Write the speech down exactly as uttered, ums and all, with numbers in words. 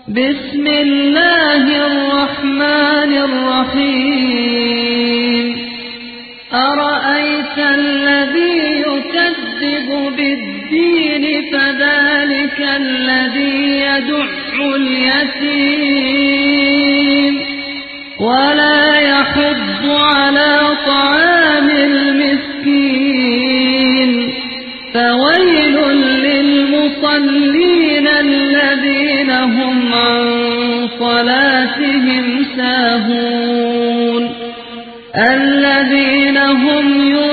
بسم الله الرحمن الرحيم أرأيت الذي يكذب بالدين فذلك الذي يدع اليتيم ولا يحض على طعام المسكين فويل للمصلين الذين هم عن صلاتهم ساهون الذين هم